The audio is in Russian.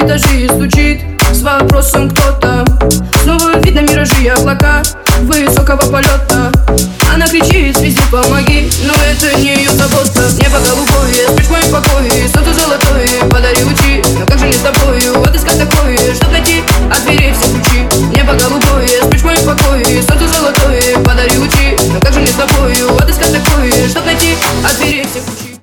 этажи и стучит с вопросом кто-то. Снова видно миражи и облака высокого полета. Она кричит: везде помоги, но это не ее забота. Небо голубое,